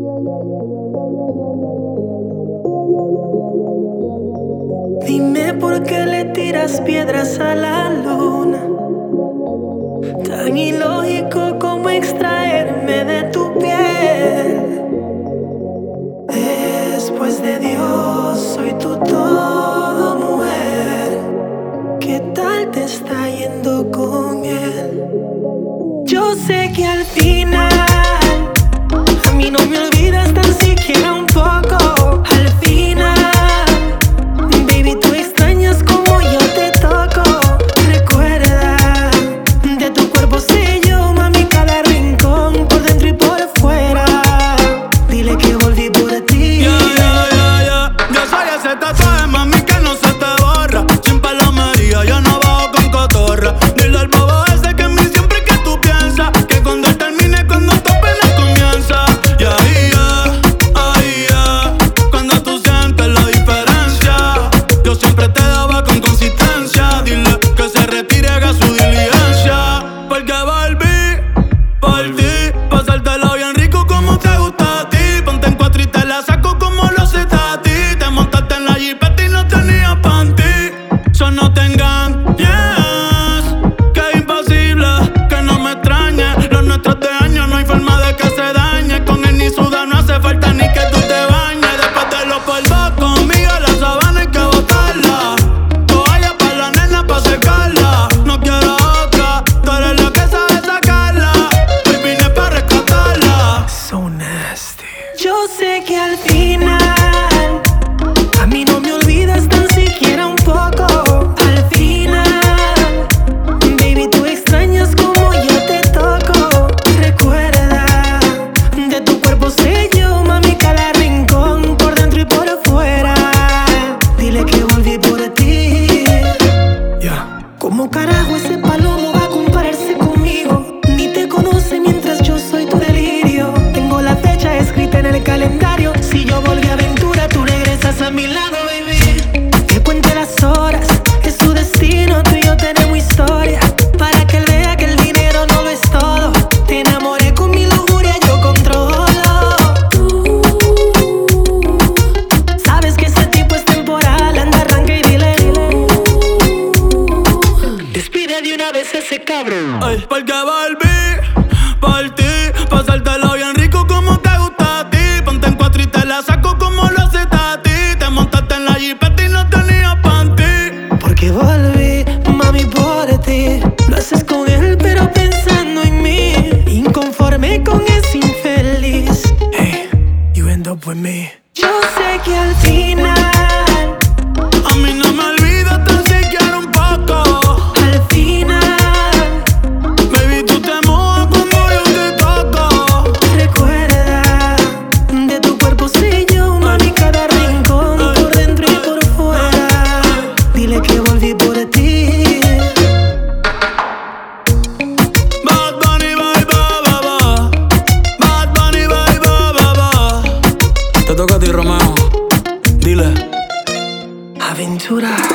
Dime por qué le tiras piedras a la luna. Tan ilógico como extraerme de tu piel. Después de Dios, soy tu todo, mujer. ¿Qué tal te está yendo con él? Yo sé que al final a mí no me olvidas tan siquiera un poco. Al final, baby, tú extrañas como yo te toco. Recuerda, de tu cuerpo sé yo, mami, cada rincón, por dentro y por fuera. Dile que volví por ti. Yo soy ese tatuaje, mami, que no se te borra. Sin palomería, yo no bajo con cotorra. Dile al bobo ese que en mí siempre que tú piensas, que cuando él termine, cuando tu pena comienza. Y ahí ya, cuando tú sientes la diferencia, yo siempre te daba con consistencia. Dile que se retire, haga su diligencia. Porque volví por ti, pasártelo bien rico como te gusta a ti. Ponte en cuatro y te la saco como lo haces a ti. Te montaste en la jipeta y no tenías panty. So no te engañes, que es imposible que no me extrañe. Los nuestros de años no hay forma de que se dañe. Con él ni suda, no hace falta ni que tú te bañes. Después de los polvos conmigo, la sabana hay que botarla. Toalla pa' la nena pa' secarla. No quiero otra, tú eres la que sabe sacarla. Hoy vine pa' rescatarla. So nasty. Yo sé que al final a mí no me olvidas tan siquiera un poco. Al final, baby, tú extrañas como yo te toco. Recuerda, de tu cuerpo sé yo, mami, cada rincón, por dentro y por fuera. Dile que volví por ti. ¿Cómo carajo ese palomo va a compararse conmigo? Ni te conoce mientras yo soy tu delirio. Tengo la fecha escrita en el calendario. Si yo volví a aventura, tú regresas a mi lado, baby. Que cuente las horas, es su destino. Tú y yo tenemos historia, para que él vea que el dinero no lo es todo. Te enamoré con mi lujuria, yo controlo. Tú sabes que ese tipo es temporal. Anda, arranca y dile. Despide de una vez ese cabrón. Ay, porque volví por ti, pasártelo bien rico como te gusta a ti. Ponte en cuatro y te la saco como lo haces a ti. Te montaste en la jipeta y no tenías panty. Porque volví, mami, por ti. Lo haces con él, pero pensando en mí. Inconforme con ese infeliz. Hey, you end up with me. Yo sé que al final A mí no me olvidas tan siquiera un poco. al final, Baby, tú te mojas cuando yo te toco. recuerda, de tu cuerpo sé yo, mami, cada rincón, por dentro y por fuera. Dile que volví por ti. Bad Bunny, bye, ba, ba, ba. Bad Bunny, bye, ba, ba, ba. Te toca a ti, Romeo. Dile. Aventura.